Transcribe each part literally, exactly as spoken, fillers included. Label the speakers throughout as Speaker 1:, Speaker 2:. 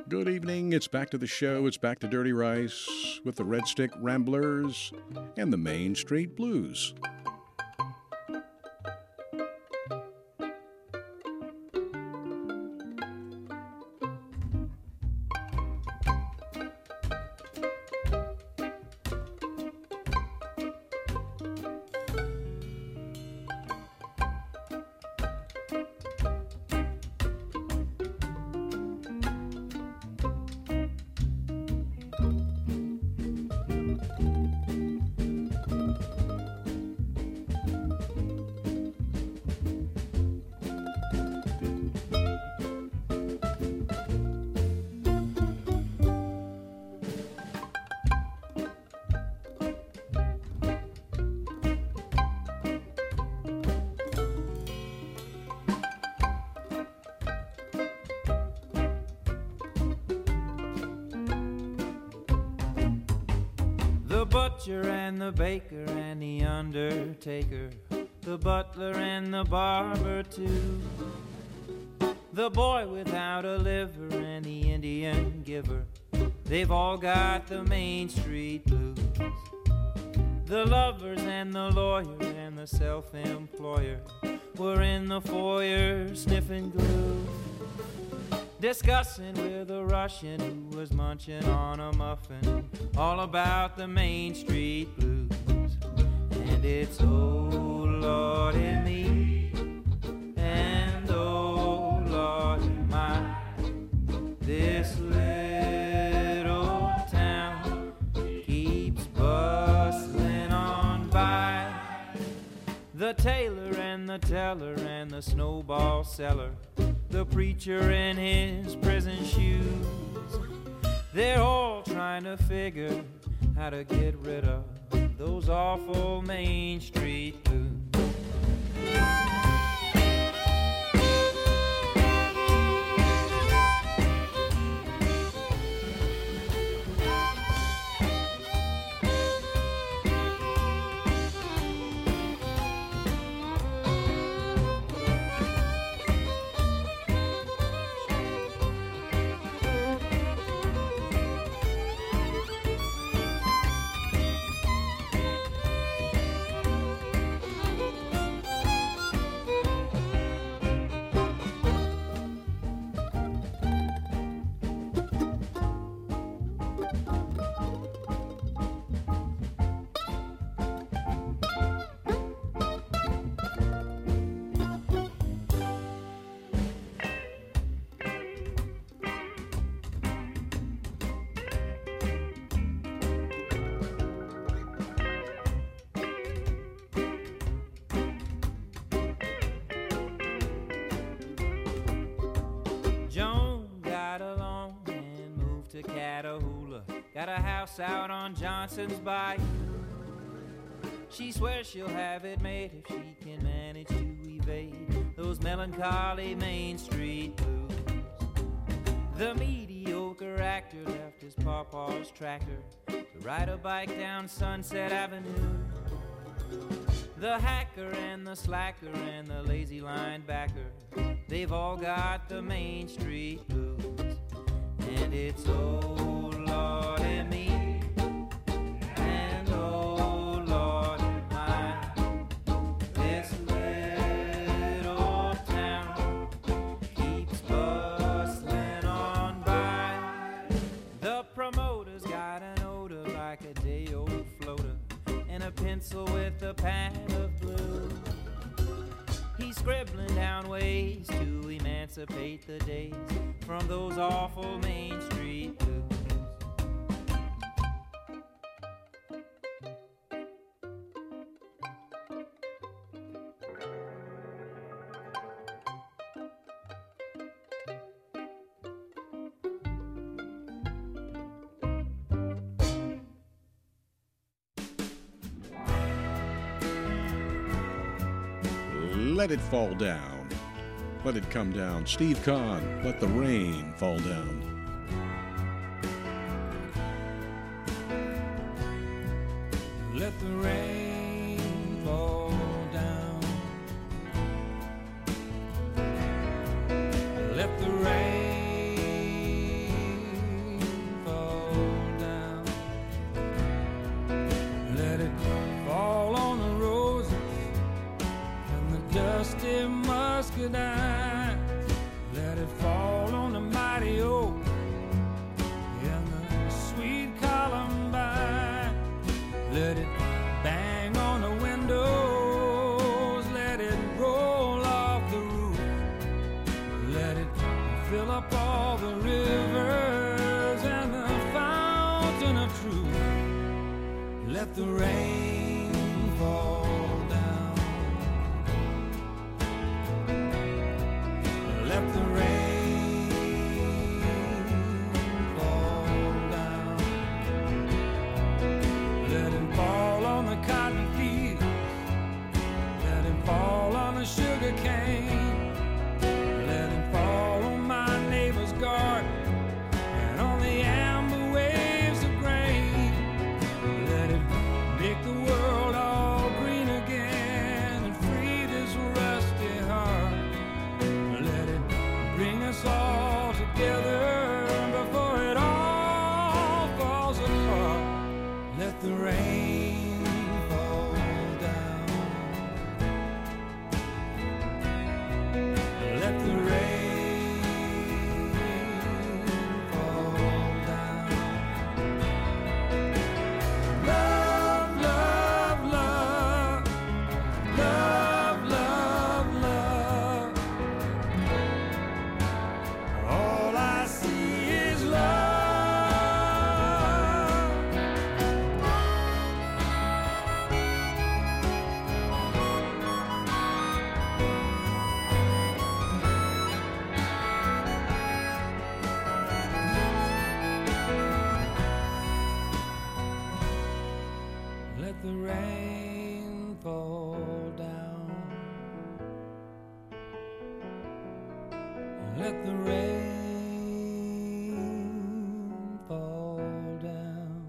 Speaker 1: Good evening. It's back to the show. It's back to Dirty Rice with the Red Stick Ramblers and the Main Street Blues.
Speaker 2: And the baker and the undertaker, the butler and the barber too, the boy without a liver and the Indian giver, they've all got the Main Street Blues. The lovers and the lawyer and the self-employer were in the foyer sniffing glue, discussing with a Russian who was munching on a muffin all about the Main Street Blues. And it's oh Lordy me, and oh Lordy my, this little town keeps bustling on by. The tailor and the teller and the snowball seller, the preacher in his prison shoes, they're all trying to figure how to get rid of those awful Main Street Blues. Got a house out on Johnson's Bayou. She swears she'll have it made if she can manage to evade those melancholy Main Street Blues. The mediocre actor left his pawpaw's tractor to ride a bike down Sunset Avenue. The hacker and the slacker and the lazy linebacker, they've all got the Main Street Blues. And it's oh Lordy me, and oh Lordy my, this little town keeps bustling on by. The promoter's got an odor like a day-old floater and a pencil with a pad of blue. He's scribbling down ways to emancipate the days from those awful Main Street Blues.
Speaker 1: Let it fall down. Let it come down. Steve Kahn, let the rain fall down.
Speaker 2: Let the rain fall down. Let the rain
Speaker 3: fill up all the rivers and the fountain of truth. Let the rain fall down. Let the rain fall down. Let it fall on the cotton fields. Let it fall on the sugar cane. Let it fall on my neighbor's garden and on the amber waves of grain. Let it make the world all green again and free this rusty heart. Let it bring us all together before it all falls apart. Let the rain fall down. Let the rain fall down. Love, love, love. Love, love, love. All I see is love. Let the rain fall down. Let the rain fall down.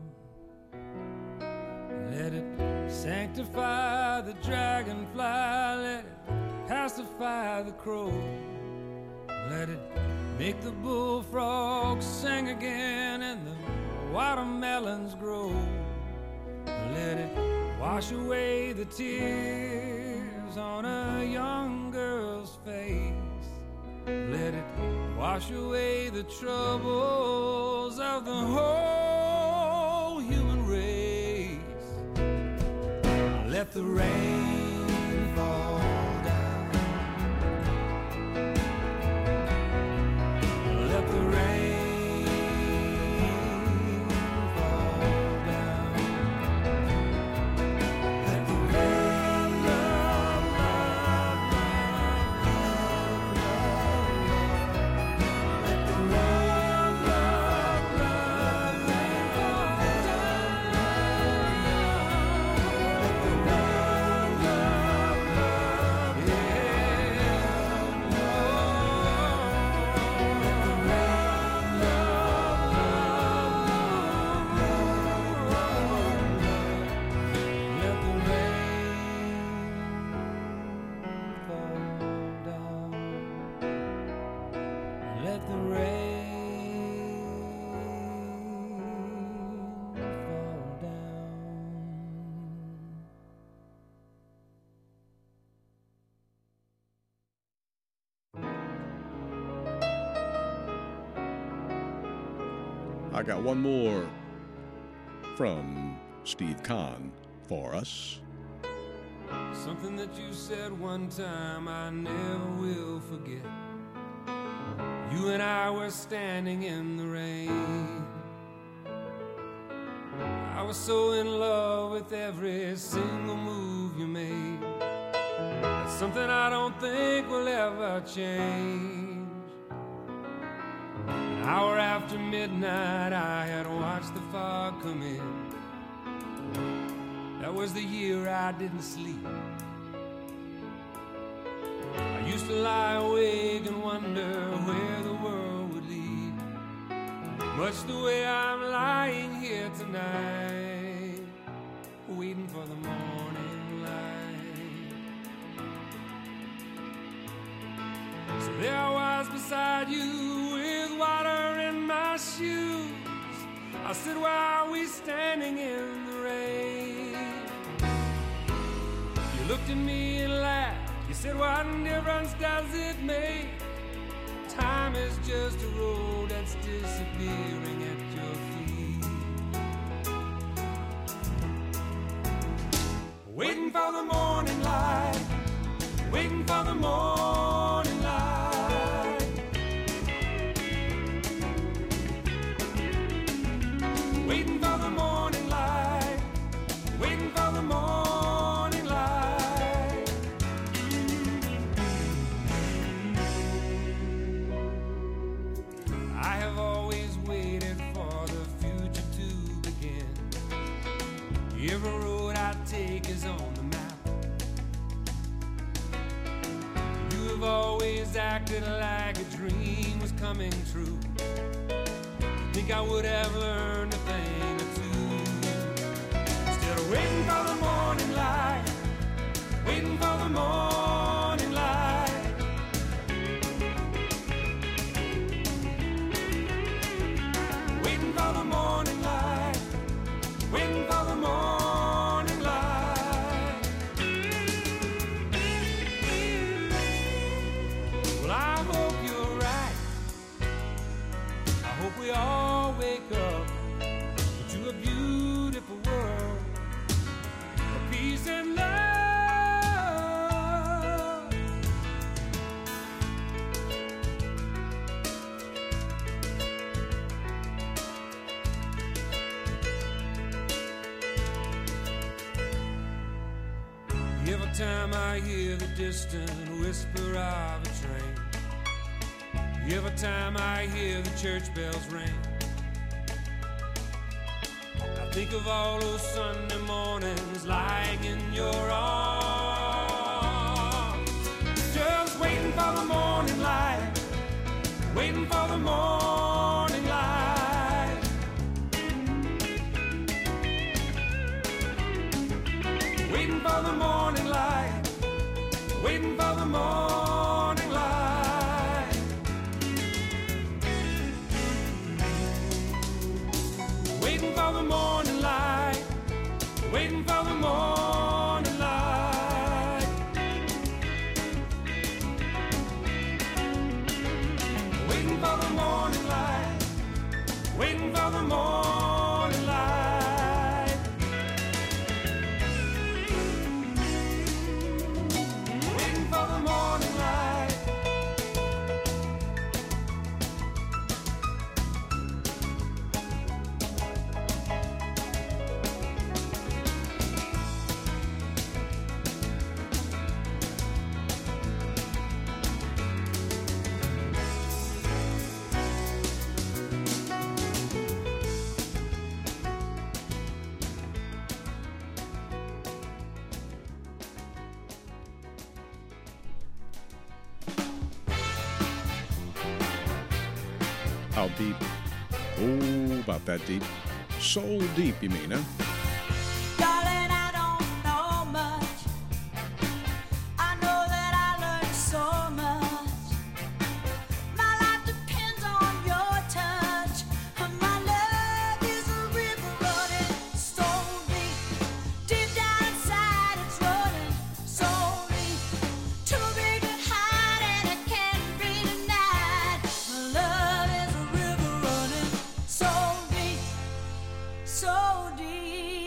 Speaker 3: Let it sanctify the dragonfly. Let it pacify the crow. Let it make the bullfrogs sing again and the watermelons grow. Let it wash away the tears on a young girl's face. Let it wash away the troubles of the whole human race. Let the rain fall down. Let the rain fall down. Let the rain, love, love, love, love, love. Let the rain, love, love, rain fall down. Let the rain, love, love, yeah. Let the rain, love, love, let the rain fall down. Let the rain fall down.
Speaker 1: I got one more from Steve Kahn for us.
Speaker 3: Something that you said one time I never will forget. You and I were standing in the rain. I was so in love with every single move you made. That's something I don't think will ever change. An hour after midnight I had watched the fog come in. That was the year I didn't sleep. I used to lie awake and wonder where the world would lead. Much the way I'm lying here tonight, waiting for the morning light. So there I was beside you with water in my shoes. I said, why are we standing in the rain? You looked at me and laughed. You said, what difference does it make? Time is just a road that's disappearing at your feet. Waiting for the morning light, waiting for the morning light. Every road I take is on the map. You have always acted like a dream was coming true. Think I would have learned a thing or two. Instead of waiting for the morning light, waiting for the morning light. Waiting for the morning light, waiting for the morning light. Well, I hope you're right. I hope we all wake up to a beautiful world of peace and love. Every time I hear the distant whisper of a train, every time I hear the church bells ring, I think of all those Sunday mornings lying in your arms, just waiting for the morning light, waiting for the morning light. Waiting for the morning light, waiting for the morning light. Waiting for the morning light, waiting for the morning light. Waiting for the morning light, waiting for the morning light. Waiting for the morning light.
Speaker 1: How deep? Oh, about that deep. Soul deep, you mean, huh?
Speaker 4: Darling, I don't know much. I know that I learned so much. My life depends on your touch. My love is a river running so deep. Deep down inside it's running so deep. Too big to hide and it can't be denied. My love is a river running so deep, so deep.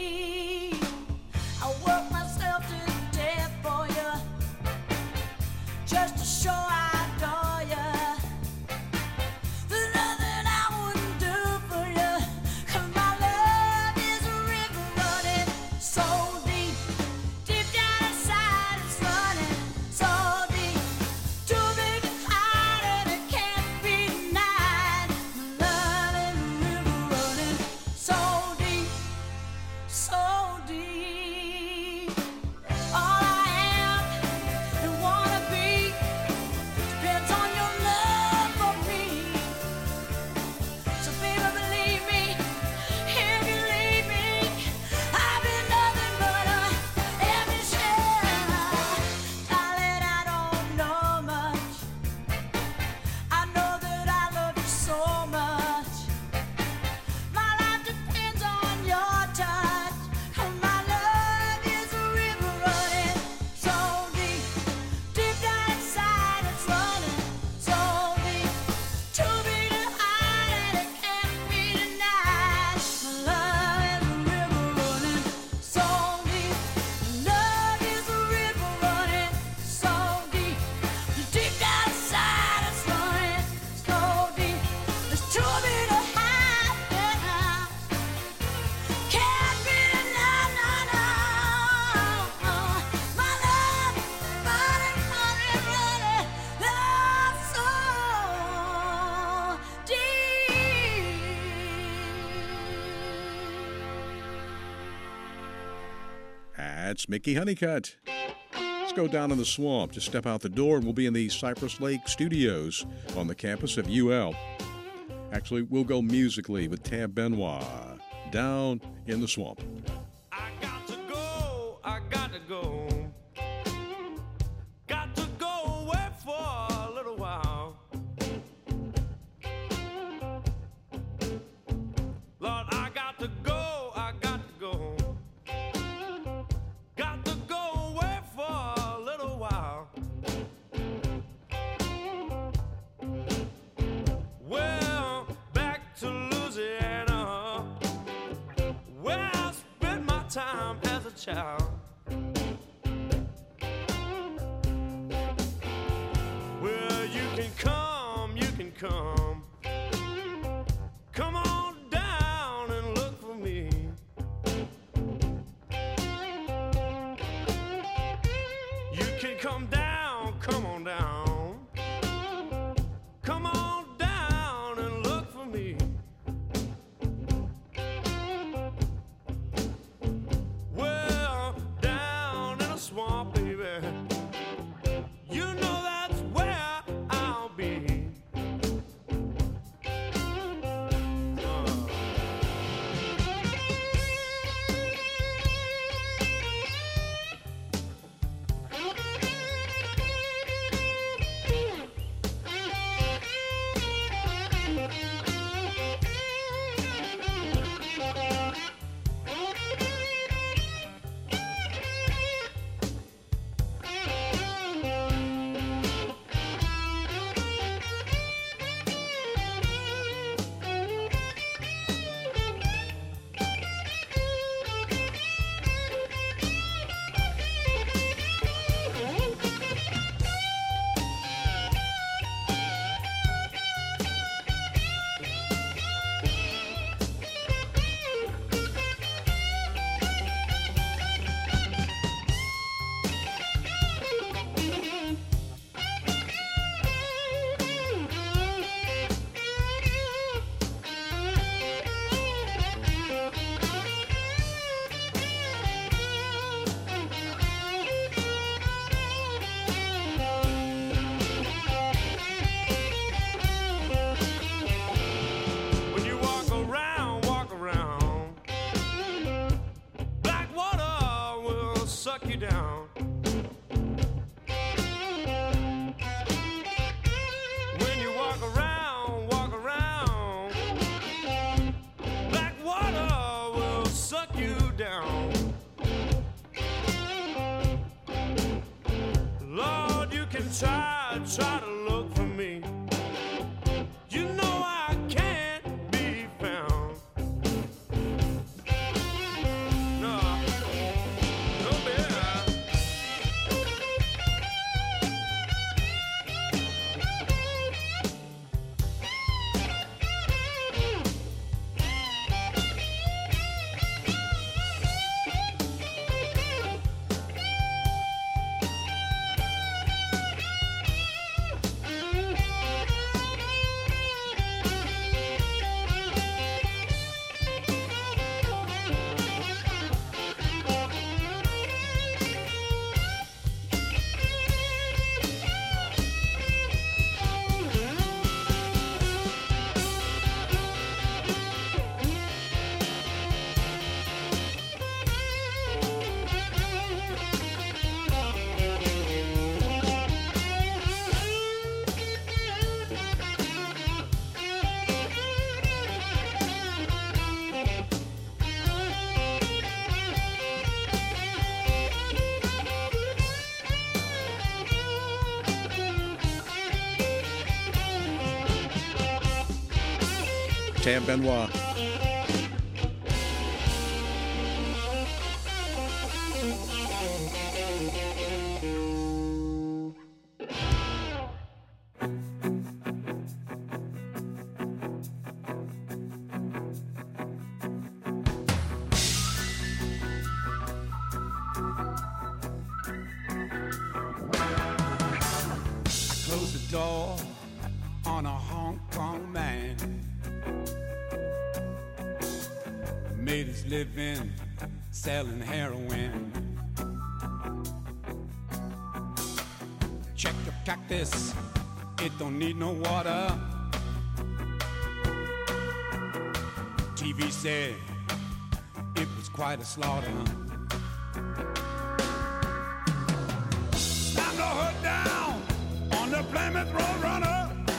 Speaker 1: That's Mickey Honeycutt. Let's go down in the swamp. Just step out the door and we'll be in the Cypress Lake Studios on the campus of U L. Actually, we'll go musically with Tab Benoit, Down in the Swamp.
Speaker 3: I got to go, I got to go. Got to go away for a little while. Lord, I got to go, I got to go. Got to go away for a little while. Well, back to Louisiana, where I spent my time as a child. Well, you can come, you can come. Come on down and look for me. You can come down, come on down. Come on down and look for me. Well, down in a swamp, baby. You know that's where I'll be. Uh. When you walk around, walk around, black water will suck you down. When you walk around, walk around, black water will suck you down. Lord, you can try, try to look for me. You know I can't be found. No, no, baby.
Speaker 1: Tab Benoit.
Speaker 3: Close the door on a Hong Kong man. Made his living selling heroin. cactus, it don't need no water. T V said it was quite a slaughter. Slammed the hood down on the Plymouth Roadrunner.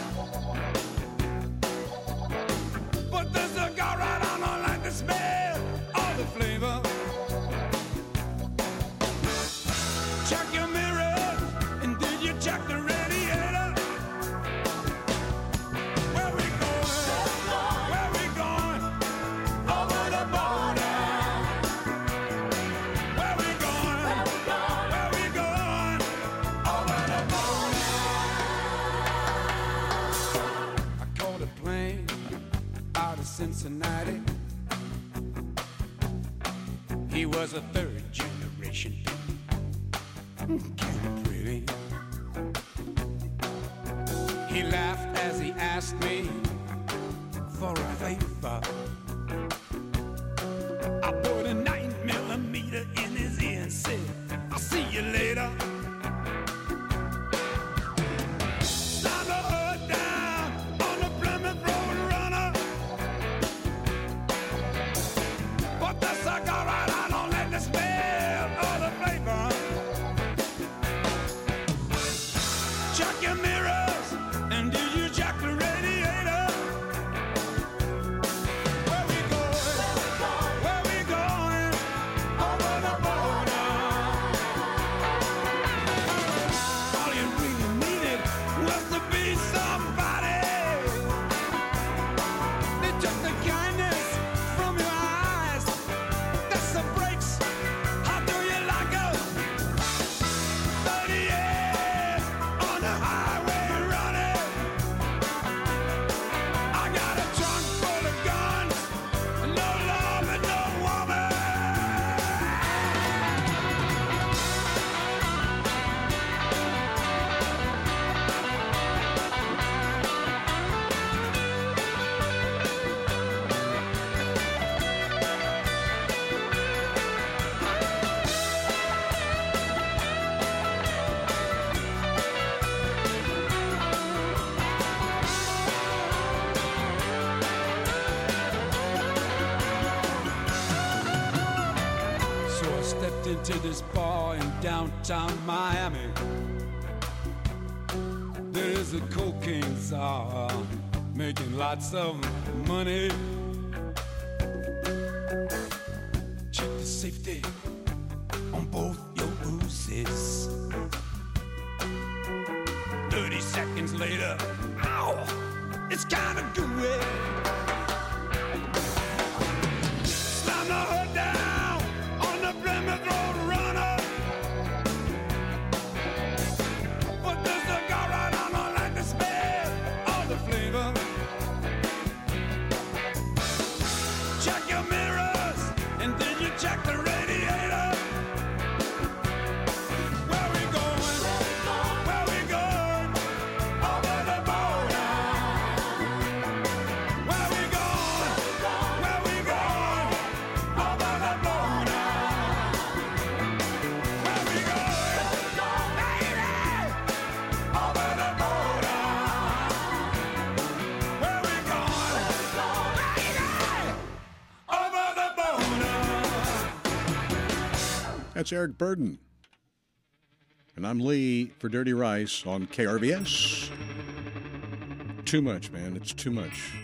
Speaker 3: Put the cigar right on, I like the smell of the flavor. Check your mirror, and did you check the radiator? Where we going? Where we going? Over the border. Where we going? Where we going? Over the border. I caught a plane out of Cincinnati. He was a third generation. Kind of pretty. He laughed as he asked me for a favor. I put a nine millimeter in his ear and said, I'll see you later. Slam the hood down on the Plymouth Roadrunner. Put the cigar right on, don't let the smell of the flavor. Check your mirrors, and did you check the radiator? Where we going? Where we going? Over the border. All you really needed was to be somebody. They took the kindness from your eyes. That's the brakes. How do you like us? thirty years on the highway running. I got a trunk full of guns, no love and no woman. So I stepped into this bar in downtown Miami. There is a cocaine czar making lots of money. Check the safety on both your Uzis. Thirty seconds later, ow, it's kind of gooey. Slam the hood down on the Plymouth Roadrunner. Put the cigar right on, I like the smell of the flavor. Check your mirrors, and did you check the radiator? Where we going? Where we going? Over the border. Where we going? Where we going? Over the border. Where we going? Baby! Over the border. Where we going? Baby! Over the border.
Speaker 1: That's Eric Burden. And I'm Lee for Dirty Rice on K R V S. Too much, man. It's too much.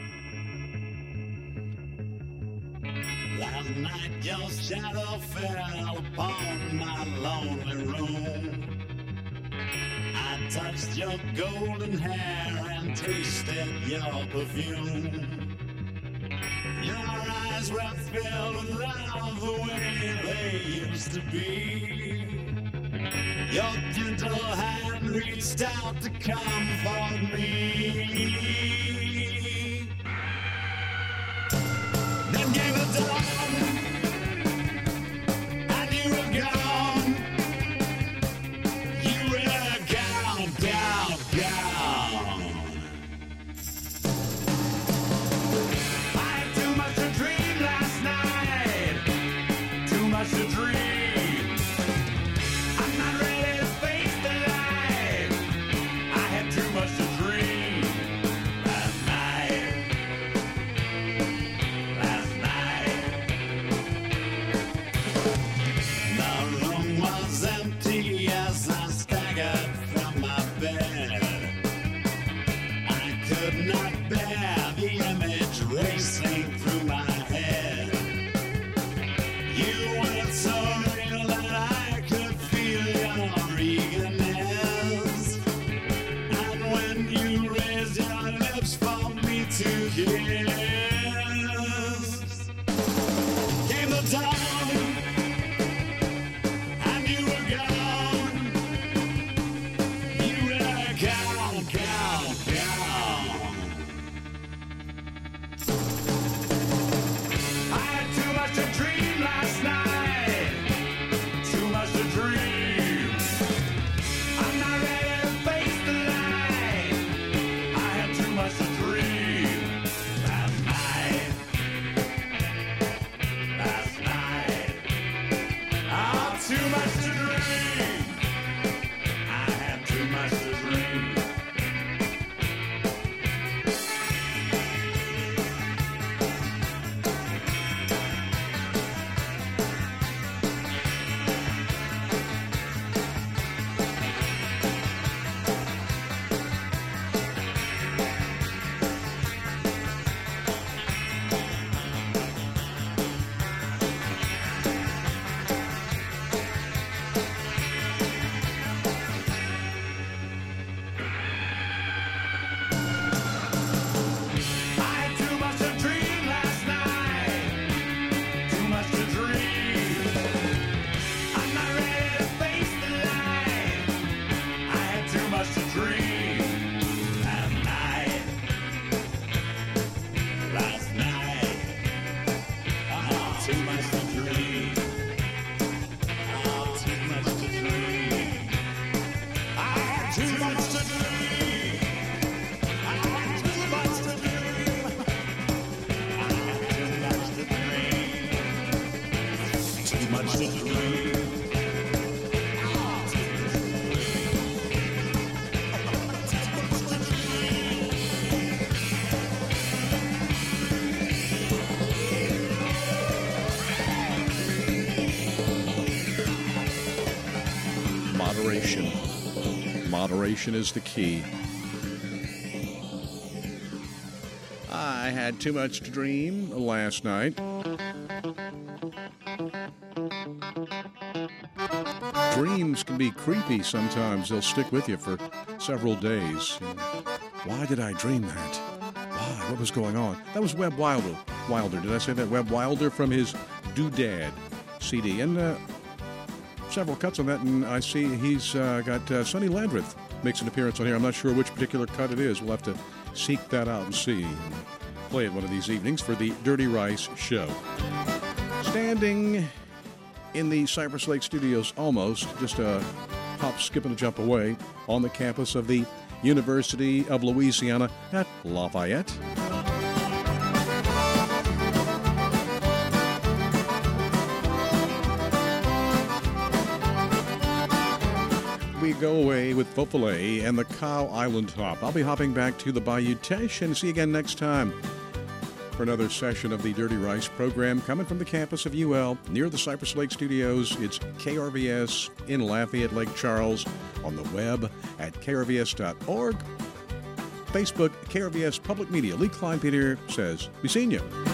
Speaker 5: Last night your shadow fell upon my lonely room. I touched your golden hair and tasted your perfume. Your eyes were filled with love the way they used to be. Your gentle hand reached out to comfort me. Then came the dawn, and you were gone. You were gone, gone, gone. I had too much to dream last night, too much to dream. I'm not ready to face the light. bear the image racing through my head. You were so real that I could feel your eagerness. And when you raised your lips for me to kiss, came the dawn, and you were gone. You were gone, gone, gone. I had too much to dream last night, too much to dream. I'm not ready to face the light. I had too much to dream last night, last night. Oh, too much to dream. I had too much to dream. I had too much to dream last night, too much to dream. I'm not ready to face the light. I had too much to dream last night, last night. Oh, too much to dream. Oh, too much to dream. I had too much to dream. I had too much to dream. I had too much to dream. Too much to dream.
Speaker 1: Moderation. Moderation is the key. I had too much to dream last night. Dreams can be creepy sometimes. They'll stick with you for several days. Why did I dream that? Why? What was going on? That was Webb Wilder. Wilder. Did I say that? Webb Wilder from his Doodad C D. And uh, several cuts on that, and I see he's uh, got uh, Sonny Landreth makes an appearance on here. I'm not sure which particular cut it is. We'll have to seek that out and see. And play it one of these evenings for the Dirty Rice Show. Standing in the Cypress Lake Studios, almost, just a hop, skip, and a jump away, on the campus of the University of Louisiana at Lafayette. We go away with Fofole and the Cow Island Hop. I'll be hopping back to the Bayou Teche, and see you again next time for another session of the Dirty Rice program coming from the campus of U L near the Cypress Lake Studios. It's K R V S in Lafayette, Lake Charles, on the web at K R V S dot org. Facebook, K R V S Public Media. Lee Klein Peter says, be seeing you.